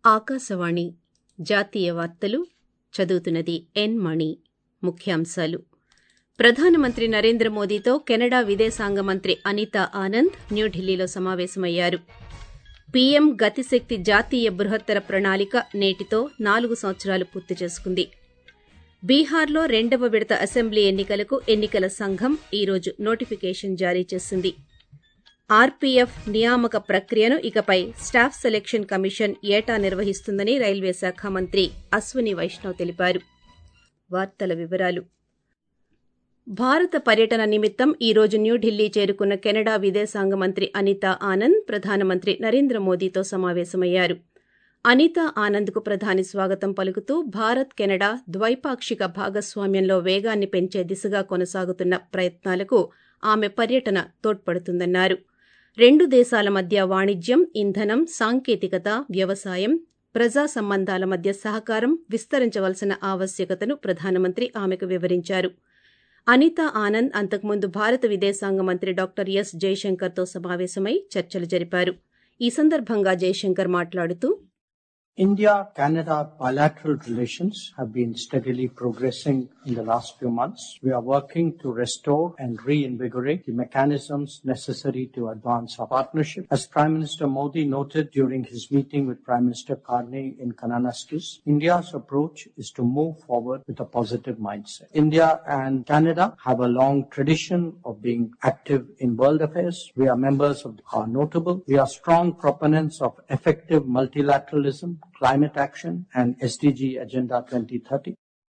ఆకాశవాణి జాతీయ వార్తలు చదువుతున్నది ఎన్ మణి. ముఖ్యాంశాలు. ప్రధానమంత్రి నరేంద్ర మోదీతో కెనడా విదేశాంగ మంత్రి అనితా ఆనంద్ న్యూఢిల్లీలో సమావేశమయ్యారు. పీఎం గతిశక్తి జాతీయ బృహత్తర ప్రణాళిక నేటితో 4 సంవత్సరాలు పూర్తి చేసుకుంది. బీహార్లో 2వ విడత అసెంబ్లీ ఎన్నికలకు ఎన్నికల సంఘం ఈరోజు నోటిఫికేషన్ జారీ చేసింది. ఆర్పీఎఫ్ నియామక ప్రక్రియను ఇకపై స్టాఫ్ సెలక్షన్ కమిషన్ ఏటా నిర్వహిస్తుందని రైల్వే శాఖ మంత్రి అశ్విని వైష్ణవ్ తెలిపారు. వార్తల వివరాలు. భారత పర్యటన నిమిత్తం ఈరోజు న్యూఢిల్లీ చేరుకున్న కెనడా విదేశాంగ మంత్రి అనితా ఆనంద్ ప్రధానమంత్రి నరేంద్ర మోదీతో సమావేశమయ్యారు. అనితా ఆనంద్కు ప్రధాని స్వాగతం పలుకుతూ భారత్ కెనడా ద్వైపాక్షిక భాగస్వామ్యంలో వేగాన్ని పెంచే దిశగా కొనసాగుతున్న ప్రయత్నాలకు ఆమె పర్యటన తోడ్పడుతుందన్నారు. 2 దేశాల మధ్య వాణిజ్యం, ఇంధనం, సాంకేతికత, వ్యవసాయం, ప్రజా సంబంధాల మధ్య సహకారం విస్తరించవలసిన ఆవశ్యకతను ప్రధానమంత్రి ఆమెకు వివరించారు. అనితా ఆనంద్ అంతకుముందు భారత విదేశాంగ మంత్రి డాక్టర్ ఎస్ జైశంకర్తో సమావేశమై చర్చలు జరిపారు. ఈ సందర్భంగా జైశంకర్ మాట్లాడుతూ India-Canada bilateral relations have been steadily progressing in the last few months. We are working to restore and reinvigorate the mechanisms necessary to advance our partnership. As Prime Minister Modi noted during his meeting with Prime Minister Carney in Kananaskis, India's approach is to move forward with a positive mindset. India and Canada have a long tradition of being active in world affairs. We are members of our notable. We are strong proponents of effective multilateralism, climate action and SDG Agenda 2030.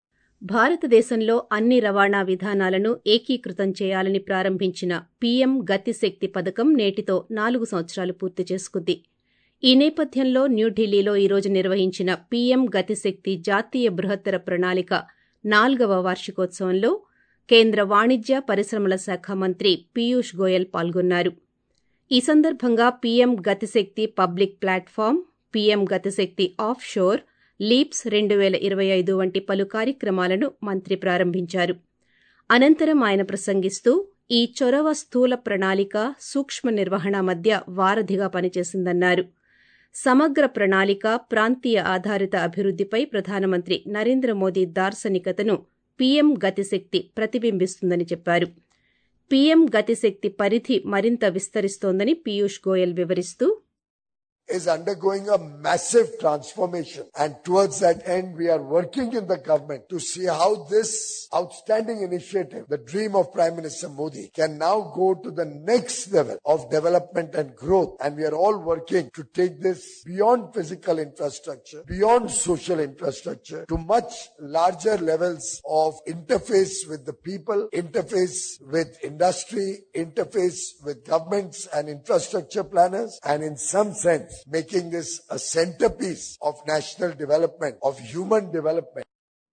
భారతదేశంలో అన్ని రవాణా విధానాలను ఏకీకృతం చేయాలని ప్రారంభించిన PM గతిశక్తి పథకం నేటితో 4 సంవత్సరాలు పూర్తి చేసుకుంది. ఈ నేపథ్యంలో న్యూఢిల్లీలో ఈరోజు నిర్వహించిన పీఎం గతిశక్తి జాతీయ బృహత్తర ప్రణాళిక 4వ వార్షికోత్సవంలో కేంద్ర వాణిజ్య పరిశ్రమల శాఖ మంత్రి పీయూష్ గోయల్ పాల్గొన్నారు. ఈ సందర్భంగా PM Gatishakti public platform, PM Gatishakti offshore, leaps 2025 వంటి పలు కార్యక్రమాలను మంత్రి ప్రారంభించారు. అనంతరం ఆయన ప్రసంగిస్తూ ఈ చొరవ స్థూల ప్రణాళిక, సూక్ష్మ నిర్వహణ మధ్య వారధిగా పనిచేసిందన్నారు. సమగ్ర ప్రణాళిక, ప్రాంతీయ ఆధారిత అభివృద్దిపై ప్రధానమంత్రి నరేంద్ర మోదీ దార్శనికతను పీఎం గతిశక్తి ప్రతిబింబిస్తుందని చెప్పారు. పీఎం గతిశక్తి పరిధి మరింత విస్తరిస్తోందని పీయూష్ గోయల్ వివరిస్తూ is undergoing a massive transformation, and towards that end we are working in the government to see how this outstanding initiative, the dream of Prime Minister Modi, can now go to the next level of development and growth, and we are all working to take this beyond physical infrastructure, beyond social infrastructure, to much larger levels of interface with the people, interface with industry, interface with governments and infrastructure planners, and in some sense making this a centerpiece of national development, of human development.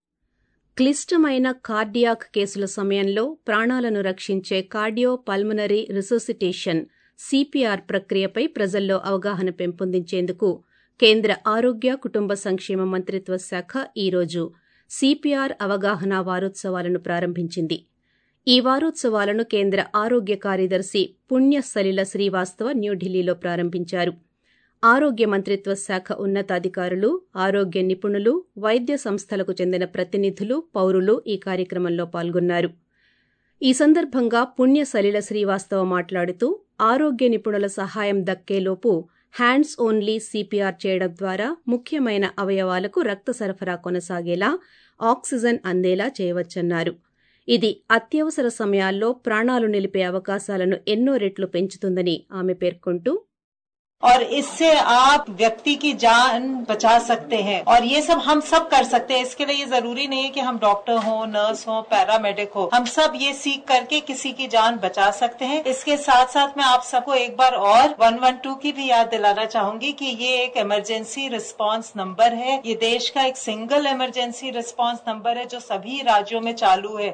క్లిష్టమైన cardiac కేసుల సమయంలో ప్రాణాలను రక్షించే cardio pulmonary resuscitation CPR ప్రక్రియపై ప్రజల్లో అవగాహన పెంపొందించేందుకు కేంద్ర ఆరోగ్య కుటుంబ సంక్షేమ మంత్రిత్వ శాఖ ఈరోజు సిపిఆర్ అవగాహన వారోత్సవాలను ప్రారంభించింది. ఈ వారోత్సవాలను కేంద్ర ఆరోగ్య కార్యదర్శి పుణ్య సలిల శ్రీవాస్తవ న్యూఢిల్లీలో ప్రారంభించారు. ఆరోగ్య మంత్రిత్వ శాఖ ఉన్నతాధికారులు, ఆరోగ్య నిపుణులు, వైద్య సంస్థలకు చెందిన ప్రతినిధులు, పౌరులు ఈ కార్యక్రమంలో పాల్గొన్నారు. ఈ సందర్భంగా పుణ్య సలిల శ్రీవాస్తవ మాట్లాడుతూ ఆరోగ్య నిపుణుల సహాయం దక్కేలోపు హ్యాండ్స్ ఓన్లీ సిపిఆర్ చేయడం ద్వారా ముఖ్యమైన అవయవాలకు రక్త సరఫరా కొనసాగేలా, ఆక్సిజన్ అందేలా చేయవచ్చన్నారు. ఇది అత్యవసర సమయాల్లో ప్రాణాలు నిలిపే అవకాశాలను ఎన్నో రెట్లు పెంచుతుందని ఆమె పేర్కొంటూ और इससे आप व्यक्ति की जान बचा सकते हैं और ये सब हम सब कर सकते हैं. इसके लिए ये जरूरी नहीं है कि हम डॉक्टर हो, नर्स हो, पैरामेडिक हो. हम सब ये सीख करके किसी की जान बचा सकते हैं. इसके साथ साथ मैं आप सबको एक बार और 112 की भी याद दिलाना चाहूंगी कि ये एक इमरजेंसी रिस्पांस नंबर है. ये देश का एक सिंगल इमरजेंसी रिस्पांस नंबर है जो सभी राज्यों में चालू है.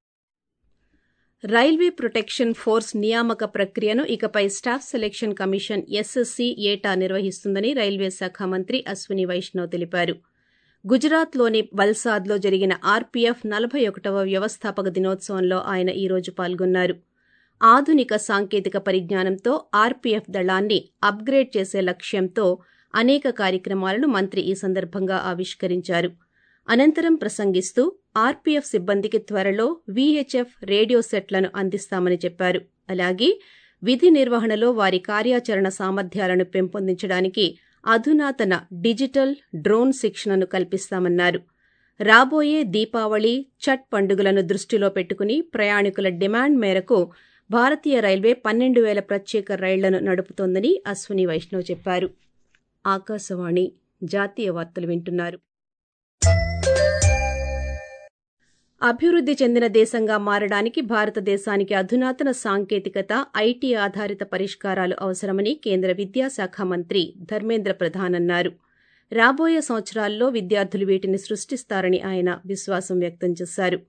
రైల్వే ప్రొటెక్షన్ ఫోర్స్ నియామక ప్రక్రియను ఇకపై స్టాఫ్ సెలక్షన్ కమిషన్ ఎస్ఎస్సీ ఏటా నిర్వహిస్తుందని రైల్వే శాఖ మంత్రి అశ్విని వైష్ణవ్ తెలిపారు. గుజరాత్లోని వల్సాద్లో జరిగిన ఆర్పీఎఫ్ 41వ వ్యవస్థాపక దినోత్సవంలో ఆయన ఈరోజు పాల్గొన్నారు. ఆధునిక సాంకేతిక పరిజ్ఞానంతో ఆర్పీఎఫ్ దళాన్ని అప్గ్రేడ్ చేసే లక్ష్యంతో అనేక కార్యక్రమాలను మంత్రి ఈ సందర్భంగా ఆవిష్కరించారు. అనంతరం ప్రసంగిస్తూ ఆర్పీఎఫ్ సిబ్బందికి త్వరలో వీహెచ్ఎఫ్ రేడియో సెట్లను అందిస్తామని చెప్పారు. అలాగే విధి నిర్వహణలో వారి కార్యాచరణ సామర్థ్యాలను పెంపొందించడానికి అధునాతన డిజిటల్ డ్రోన్ శిక్షణను కల్పిస్తామన్నారు. రాబోయే దీపావళి, ఛట్ పండుగలను దృష్టిలో పెట్టుకుని ప్రయాణికుల డిమాండ్ మేరకు భారతీయ రైల్వే 12,000 ప్రత్యేక రైళ్లను నడుపుతోందని అశ్విని వైష్ణవ్ చెప్పారు. ఆకాశవాణి జాతీయ వార్తలు వింటున్నారు. అభివృద్ధి చెందిన దేశంగా మారడానికి భారతదేశానికి అధునాతన సాంకేతికత, ఐటీ ఆధారిత పరిష్కారాలు అవసరమని కేంద్ర విద్యాశాఖ మంత్రి ధర్మేంద్ర ప్రధాన్ అన్నారు. రాబోయే సంవత్సరాల్లో విద్యార్థులు వీటిని సృష్టిస్తారని ఆయన విశ్వాసం వ్యక్తం చేశారు.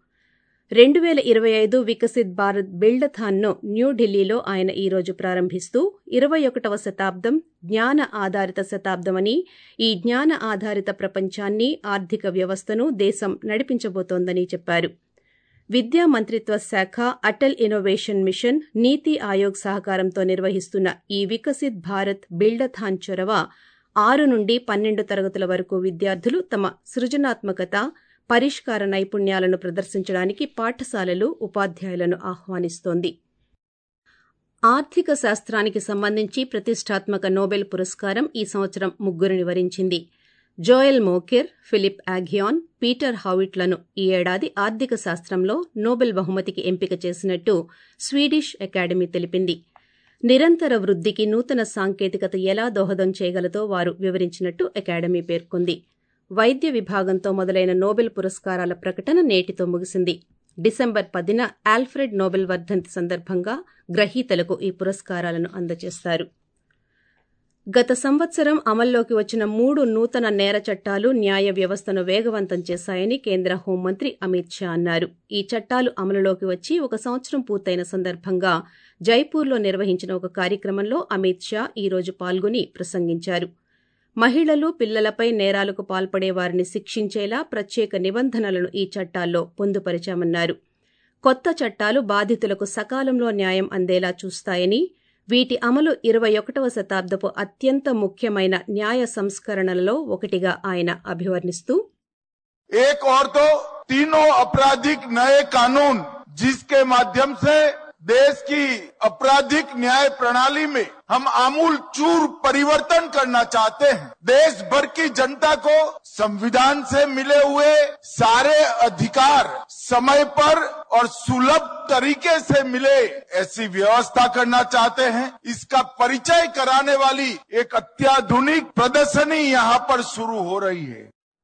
2025 వికసిత్ భారత్ బిల్డథాన్ను న్యూఢిల్లీలో ఆయన ఈ రోజు ప్రారంభిస్తూ 21వ శతాబ్దం జ్ఞాన ఆధారిత శతాబ్దమని, ఈ జ్ఞాన ఆధారిత ప్రపంచాన్ని, ఆర్థిక వ్యవస్థను దేశం నడిపించబోతోందని చెప్పారు. విద్యా మంత్రిత్వ శాఖ, అటల్ ఇన్నోవేషన్ మిషన్, నీతి ఆయోగ్ సహకారంతో నిర్వహిస్తున్న ఈ వికసిత్ భారత్ బిల్డథాన్ చొరవ 6 నుండి 12 తరగతుల వరకు విద్యార్థులు తమ సృజనాత్మకత, పరిష్కార నైపుణ్యాలను ప్రదర్శించడానికి పాఠశాలలు, ఉపాధ్యాయులను ఆహ్వానిస్తోంది. ఆర్థిక శాస్త్రానికి సంబంధించి ప్రతిష్టాత్మక నోబెల్ పురస్కారం ఈ సంవత్సరం 3 వరించింది. Joel Mokyr, Philippe Aghion, Peter హావిట్లను ఈ ఏడాది ఆర్థిక శాస్త్రంలో నోబెల్ బహుమతికి ఎంపిక చేసినట్టు స్వీడిష్ అకాడమీ తెలిపింది. నిరంతర వృద్ధికి నూతన సాంకేతికత ఎలా దోహదం చేయగలదో వారు వివరించినట్టు అకాడమీ పేర్కొంది. వైద్య విభాగంతో మొదలైన నోబెల్ పురస్కారాల ప్రకటన నేటితో ముగిసింది. డిసెంబర్ 10న ఆల్ఫ్రెడ్ నోబెల్ వర్ధంతి సందర్భంగా గ్రహీతలకు ఈ పురస్కారాలను అందజేస్తారు. గత సంవత్సరం అమల్లోకి వచ్చిన 3 నూతన నేర చట్టాలు న్యాయ వ్యవస్థను వేగవంతం చేశాయని కేంద్ర హోంమంత్రి అమిత్ షా అన్నారు. ఈ చట్టాలు అమలులోకి వచ్చి 1 సంవత్సరం పూర్తయిన సందర్భంగా జైపూర్లో నిర్వహించిన ఒక కార్యక్రమంలో అమిత్ షా ఈ రోజు పాల్గొని ప్రసంగించారు. మహిళలు, పిల్లలపై నేరాలకు పాల్పడే వారిని శిక్షించేలా ప్రత్యేక నిబంధనలను ఈ చట్టాల్లో పొందుపరిచామన్నారు. కొత్త చట్టాలు బాధితులకు సకాలంలో న్యాయం అందేలా చూస్తాయని, వీటి అమలు 21వ శతాబ్దపు అత్యంత ముఖ్యమైన న్యాయ సంస్కరణలలో ఒకటిగా ఆయన అభివర్ణిస్తూ, एक और तो तीनों आपराधिक नए कानून जिसके माध्यम से देश की आपराधिक न्याय प्रणाली में हम आमूल चूर परिवर्तन करना चाहते हैं। देश भर की जनता को संविधान से मिले हुए सारे अधिकार समय पर और सुलभ तरीके से मिले ऐसी व्यवस्था करना चाहते हैं। इसका परिचय कराने वाली एक अत्याधुनिक प्रदर्शनी यहाँ पर शुरू हो रही है.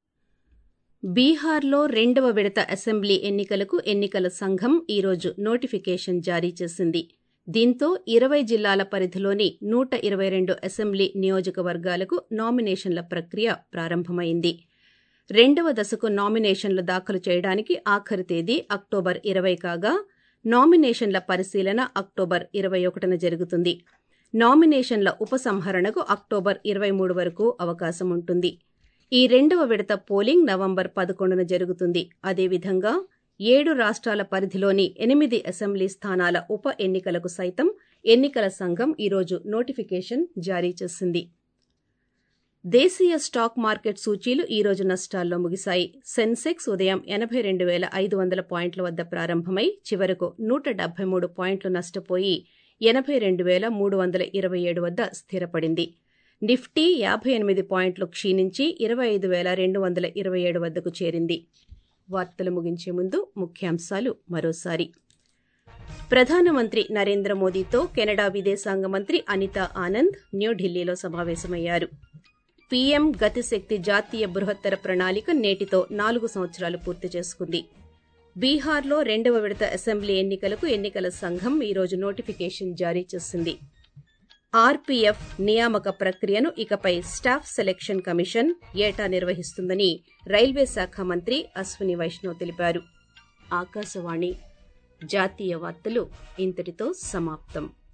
బీహార్లో 2వ విడత అసెంబ్లీ ఎన్నికలకు ఎన్నికల సంఘం ఈ రోజు నోటిఫికేషన్ జారీ చేసింది. దీంతో 20 జిల్లాల పరిధిలోని 122 అసెంబ్లీ నియోజకవర్గాలకు నామినేషన్ల ప్రక్రియ ప్రారంభమైంది. 2వ దశకు నామినేషన్లు దాఖలు చేయడానికి ఆఖరి తేదీ అక్టోబర్ 20 కాగా, నామినేషన్ల పరిశీలన అక్టోబర్ 21న జరుగుతుంది. నామినేషన్ల ఉపసంహరణకు అక్టోబర్ 23 వరకు అవకాశం ఉంటుంది. ఈ 2వ విడత పోలింగ్ నవంబర్ 11న జరుగుతుంది. అదేవిధంగా 7 రాష్ట్రాల పరిధిలోని 8 అసెంబ్లీ స్థానాల ఉప ఎన్నికలకు సైతం ఎన్నికల సంఘం ఈ రోజు నోటిఫికేషన్ జారీ చేసింది. దేశీయ స్టాక్ మార్కెట్ సూచీలు ఈ రోజు నష్టాల్లో ముగిశాయి. సెన్సెక్స్ ఉదయం 82,500 పాయింట్ల వద్ద ప్రారంభమై చివరకు 173 పాయింట్లు నష్టపోయి 82,327 వద్ద స్థిరపడింది. నిఫ్టీ 58 పాయింట్లు క్షీణించి 25,227 వద్దకు చేరింది. వార్తలు ముగించే ముందు ముఖ్యాంశాలు మరోసారి. ప్రధానమంత్రి నరేంద్ర మోదీతో కెనడా విదేశాంగ మంత్రి అనితా ఆనంద్ న్యూఢిల్లీలో సమావేశమయ్యారు. పీఎం గతిశక్తి జాతీయ బృహత్తర ప్రణాళిక నేటితో 4 సంవత్సరాలు పూర్తి చేసుకుంది. బీహార్లో 2వ విడత అసెంబ్లీ ఎన్నికలకు ఎన్నికల సంఘం ఈ రోజు నోటిఫికేషన్ జారీ చేసింది. ఆర్పీఎఫ్ నియామక ప్రక్రియను ఇకపై స్టాఫ్ సెలక్షన్ కమిషన్ ఏటా నిర్వహిస్తుందని రైల్వే శాఖ మంత్రి అశ్విని వైష్ణవ్ తెలిపారు. ఆకాశవాణి జాతీయ వార్తలు ఇంతటితో సమాప్తం.